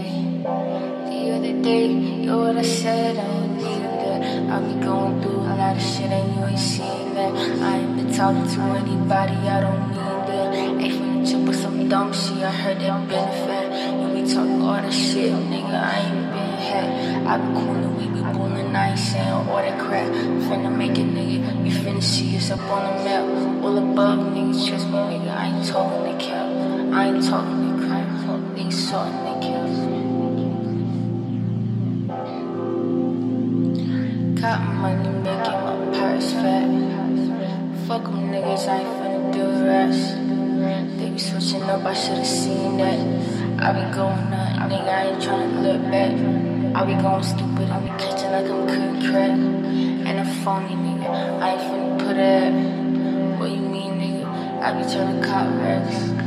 The other day, you what I said, I don't need that. I be going through a lot of shit and you ain't seen that. I ain't been talking to anybody, I don't need that. Ain't finna chip with some dumb shit, I heard that benefit. You be talking all that shit, nigga, I ain't been had. I be coolin', we be bullin', I ain't saying all that crap. Finna make it, nigga, you finna see us up on the map. All above, niggas, trust me, nigga, I ain't talking the cap. I ain't talking the crap, niggas talking the cap. Cotton money making my purse fat. Fuck them niggas, I ain't finna do the rest. They be switching up, I should've seen that. I be going up, nigga, I ain't tryna look back. I be going stupid, I be catching like I'm cooking crack. And I'm phony, nigga, I ain't finna put it. What you mean, nigga? I be tryna cop racks.